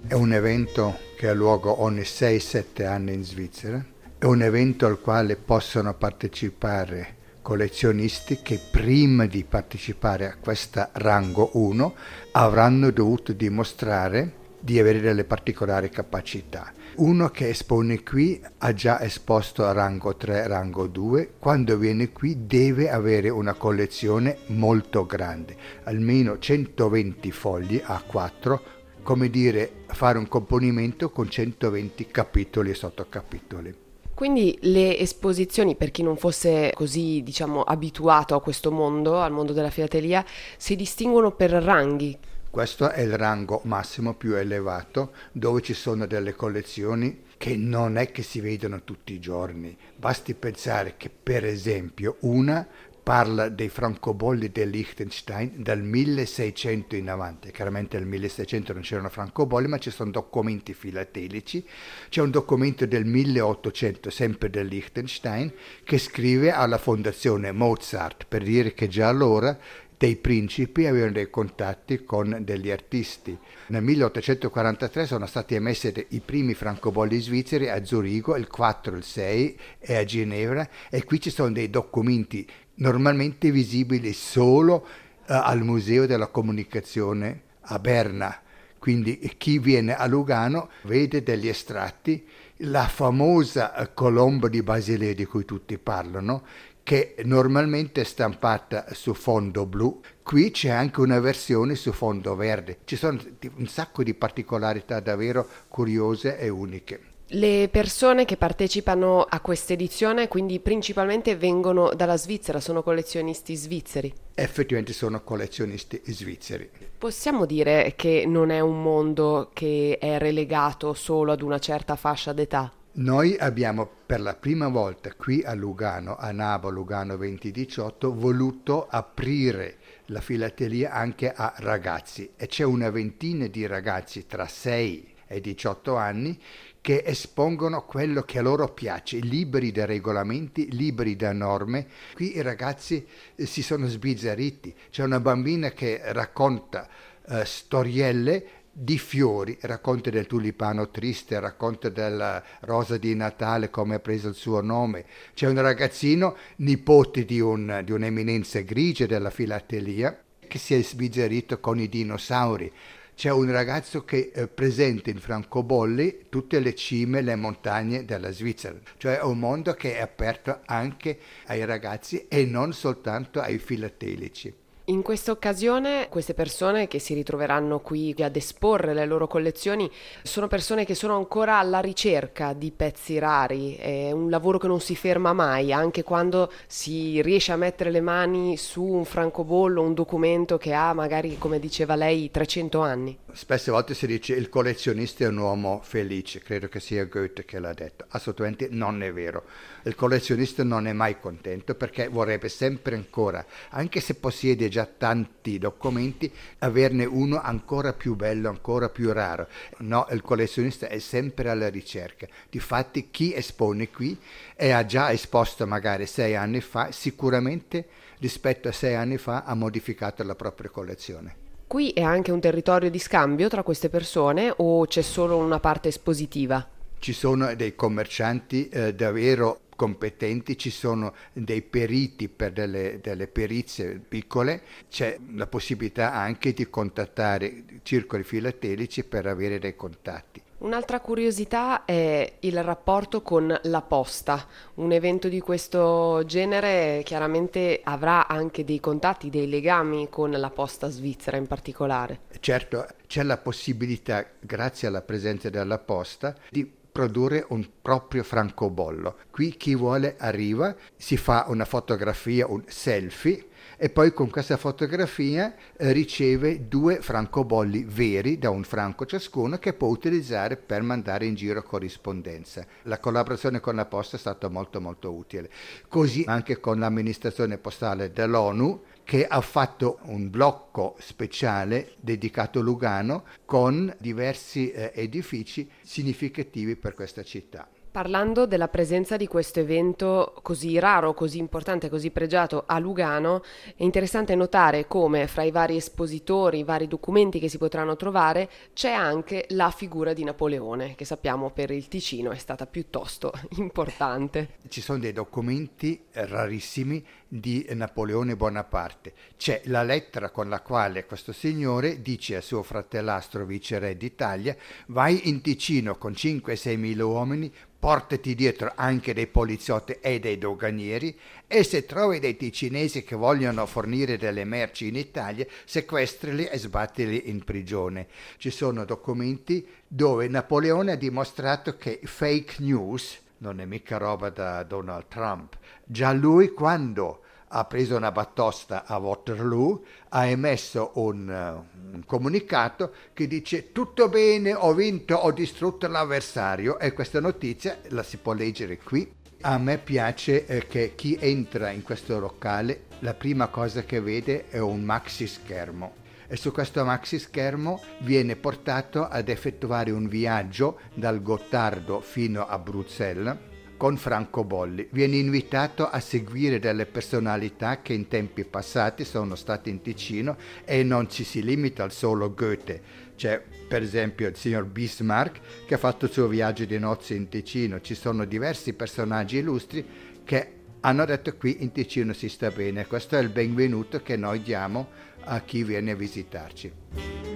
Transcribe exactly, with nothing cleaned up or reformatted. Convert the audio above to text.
È un evento che ha luogo ogni sei sette anni in Svizzera. È un evento al quale possono partecipare collezionisti che prima di partecipare a questa rango uno avranno dovuto dimostrare di avere delle particolari capacità. Uno che espone qui ha già esposto a rango tre, rango due, quando viene qui deve avere una collezione molto grande, almeno centoventi fogli A quattro, come dire fare un componimento con centoventi capitoli e sottocapitoli. Quindi le esposizioni, per chi non fosse così, diciamo, abituato a questo mondo, al mondo della filatelia, si distinguono per ranghi. Questo è il rango massimo più elevato, dove ci sono delle collezioni che non è che si vedono tutti i giorni. Basti pensare che, per esempio, una parla dei francobolli del Liechtenstein dal milleseicento in avanti. Chiaramente nel milleseicento non c'erano francobolli, ma ci sono documenti filatelici. C'è un documento del milleottocento, sempre del Liechtenstein, che scrive alla fondazione Mozart, per dire che già allora dei principi avevano dei contatti con degli artisti. Nel milleottocentoquarantatré sono stati emessi i primi francobolli svizzeri a Zurigo, il quattro, il sei e a Ginevra, e qui ci sono dei documenti normalmente visibili solo uh, al Museo della Comunicazione a Berna. Quindi chi viene a Lugano vede degli estratti, la famosa colomba di Basilea di cui tutti parlano, che normalmente è stampata su fondo blu. Qui c'è anche una versione su fondo verde. Ci sono un sacco di particolarità davvero curiose e uniche. Le persone che partecipano a questa edizione quindi principalmente vengono dalla Svizzera, sono collezionisti svizzeri. Effettivamente sono collezionisti svizzeri. Possiamo dire che non è un mondo che è relegato solo ad una certa fascia d'età? Noi abbiamo per la prima volta qui a Lugano, a Nabo Lugano duemiladiciotto, voluto aprire la filatelia anche a ragazzi, e c'è una ventina di ragazzi tra sei e diciotto anni che espongono quello che a loro piace, liberi da regolamenti, liberi da norme. Qui i ragazzi eh, si sono sbizzarriti. C'è una bambina che racconta eh, storielle di fiori, racconta del tulipano triste, racconta della rosa di Natale, come ha preso il suo nome. C'è un ragazzino, nipote di, un, di un'eminenza grigia della filatelia, che si è sbizzarrito con i dinosauri. C'è un ragazzo che eh, presenta in francobolli tutte le cime, le montagne della Svizzera. Cioè è un mondo che è aperto anche ai ragazzi e non soltanto ai filatelici. In questa occasione queste persone che si ritroveranno qui ad esporre le loro collezioni sono persone che sono ancora alla ricerca di pezzi rari, è un lavoro che non si ferma mai, anche quando si riesce a mettere le mani su un francobollo, un documento che ha magari, come diceva lei, trecento anni. Spesse volte si dice il collezionista è un uomo felice, credo che sia Goethe che l'ha detto. Assolutamente non è vero. Il collezionista non è mai contento perché vorrebbe sempre ancora, anche se possiede già tanti documenti, averne uno ancora più bello, ancora più raro. No, il collezionista è sempre alla ricerca. Difatti chi espone qui e ha già esposto magari sei anni fa, sicuramente rispetto a sei anni fa ha modificato la propria collezione. Qui è anche un territorio di scambio tra queste persone o c'è solo una parte espositiva? Ci sono dei commercianti eh, davvero competenti, ci sono dei periti per delle, delle perizie piccole, c'è la possibilità anche di contattare circoli filatelici per avere dei contatti. Un'altra curiosità è il rapporto con la posta. Un evento di questo genere chiaramente avrà anche dei contatti, dei legami con la posta svizzera in particolare. Certo, c'è la possibilità, grazie alla presenza della posta, di produrre un proprio francobollo. Qui chi vuole arriva, si fa una fotografia, un selfie, e poi con questa fotografia eh, riceve due francobolli veri da un franco ciascuno che può utilizzare per mandare in giro corrispondenza. La collaborazione con la posta è stata molto molto utile. Così anche con l'amministrazione postale dell'ONU, che ha fatto un blocco speciale dedicato a Lugano con diversi eh, edifici significativi per questa città. Parlando della presenza di questo evento così raro, così importante, così pregiato a Lugano, è interessante notare come fra i vari espositori, i vari documenti che si potranno trovare, c'è anche la figura di Napoleone, che sappiamo per il Ticino è stata piuttosto importante. Ci sono dei documenti rarissimi di Napoleone Bonaparte. C'è la lettera con la quale questo signore dice a suo fratellastro viceré d'Italia: vai in Ticino con cinque sei mila uomini, portati dietro anche dei poliziotti e dei doganieri, e se trovi dei ticinesi che vogliono fornire delle merci in Italia, sequestrali e sbattili in prigione. Ci sono documenti dove Napoleone ha dimostrato che fake news non è mica roba da Donald Trump. Già lui, quando ha preso una batosta a Waterloo, ha emesso un, uh, un comunicato che dice: tutto bene, ho vinto, ho distrutto l'avversario, e questa notizia la si può leggere qui. A me piace eh, che chi entra in questo locale la prima cosa che vede è un maxi schermo, e su questo maxi schermo viene portato ad effettuare un viaggio dal Gottardo fino a Bruxelles con francobolli. Viene invitato a seguire delle personalità che in tempi passati sono state in Ticino, e non ci si limita al solo Goethe. C'è per esempio il signor Bismarck che ha fatto il suo viaggio di nozze in Ticino. Ci sono diversi personaggi illustri che hanno detto: qui in Ticino si sta bene. Questo è il benvenuto che noi diamo a chi viene a visitarci.